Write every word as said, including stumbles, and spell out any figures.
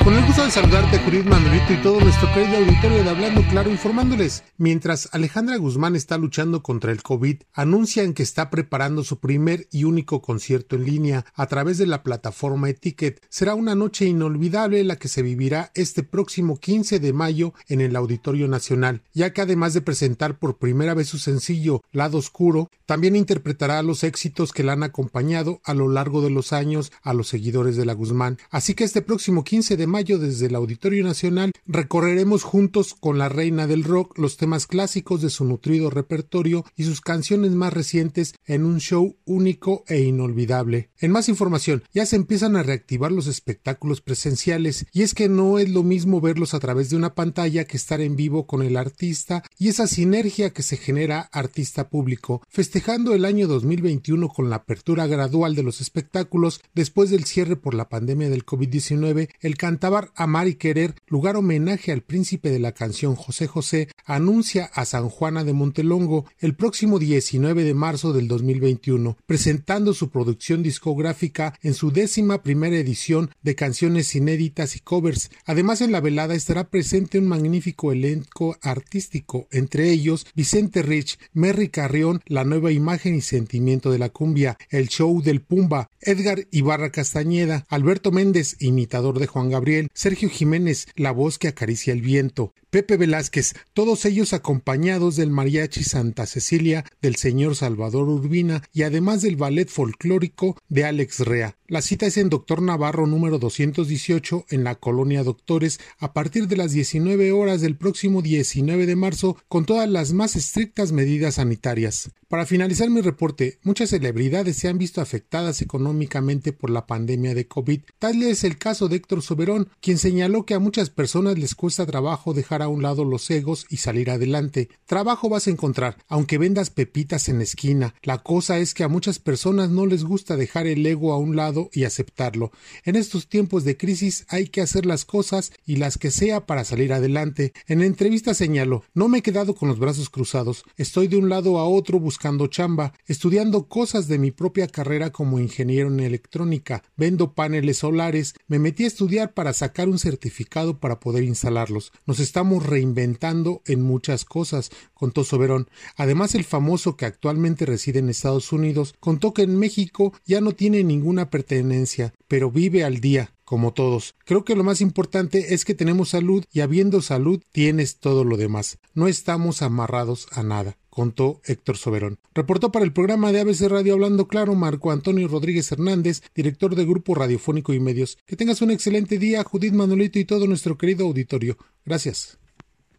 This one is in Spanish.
Con el gusto de saludarte, Judith Manuelito y todo nuestro querido auditorio de Hablando Claro, informándoles. Mientras Alejandra Guzmán está luchando contra el COVID, anuncian que está preparando su primer y único concierto en línea a través de la plataforma Ticket. Será una noche inolvidable la que se vivirá este próximo quince de mayo en el Auditorio Nacional, ya que además de presentar por primera vez su sencillo Lado Oscuro, también interpretará los éxitos que la han acompañado a lo largo de los años a los seguidores de la Guzmán. Así que este próximo quince de mayo desde el Auditorio Nacional recorreremos juntos con la reina del rock los temas clásicos de su nutrido repertorio y sus canciones más recientes en un show único e inolvidable. En más información, ya se empiezan a reactivar los espectáculos presenciales, y es que no es lo mismo verlos a través de una pantalla que estar en vivo con el artista y esa sinergia que se genera artista-público. Festejando el año dos mil veintiuno con la apertura gradual de los espectáculos después del cierre por la pandemia del COVID diecinueve, el cantabar Amar y Querer, lugar homenaje al príncipe de la canción José José, anuncia a San Juana de Montelongo el próximo diecinueve de marzo del dos mil veintiuno, presentando su producción discográfica en su décima primera edición de canciones inéditas y covers. Además, en la velada estará presente un magnífico elenco artístico, entre ellos Vicente Rich, Merry Carrión, la nueva imagen y sentimiento de la cumbia, el show del Pumba, Edgar Ibarra Castañeda, Alberto Méndez, imitador de Juan Gabriel, Sergio Jiménez, la voz que acaricia el viento, Pepe Velázquez, todos ellos acompañados del mariachi Santa Cecilia del señor Salvador Urbina y además del ballet folclórico de Alex Rea. La cita es en Doctor Navarro número doscientos dieciocho en la Colonia Doctores a partir de las diecinueve horas del próximo diecinueve de marzo con todas las más estrictas medidas sanitarias. Para finalizar mi reporte, muchas celebridades se han visto afectadas económicamente por la pandemia de COVID. Tal es el caso de Héctor Soberón, quien señaló que a muchas personas les cuesta trabajo dejar a un lado los egos y salir adelante. Trabajo vas a encontrar, aunque vendas pepitas en la esquina. La cosa es que a muchas personas no les gusta dejar el ego a un lado y aceptarlo. En estos tiempos de crisis hay que hacer las cosas y las que sea para salir adelante. En la entrevista señaló: no me he quedado con los brazos cruzados, estoy de un lado a otro buscando chamba, estudiando cosas de mi propia carrera como ingeniero en electrónica, vendo paneles solares, me metí a estudiar para sacar un certificado para poder instalarlos. Nos estamos reinventando en muchas cosas, contó Soberón. Además, el famoso, que actualmente reside en Estados Unidos, contó que en México ya no tiene ninguna pertenencia, pero vive al día, como todos. Creo que lo más importante es que tenemos salud y habiendo salud tienes todo lo demás. No estamos amarrados a nada, contó Héctor Soberón. Reportó para el programa de A B C Radio Hablando Claro Marco Antonio Rodríguez Hernández, director de Grupo Radiofónico y Medios. Que tengas un excelente día, Judith Manuelito y todo nuestro querido auditorio. Gracias.